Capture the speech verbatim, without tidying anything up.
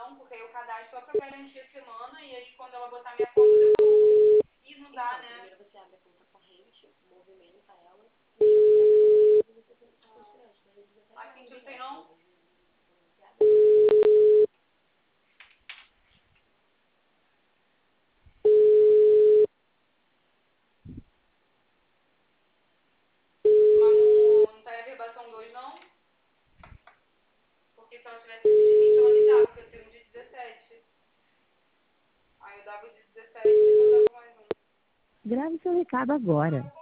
não, porque aí o cadastro só pra garantir a semana e aí quando ela botar minha conta, depois. Ih, não dá, Então, né? primeiro você abre a conta corrente, movimenta ela, e você tem que costurante. Daí eles até Aqui não tem não? você abre. Mas não, não tá em averbação dois, não? Porque se ela tivesse esse limite, ela me dava, porque eu tenho um de dezessete. Aí eu dava o de dezessete e depois dava mais um. Grave seu recado agora.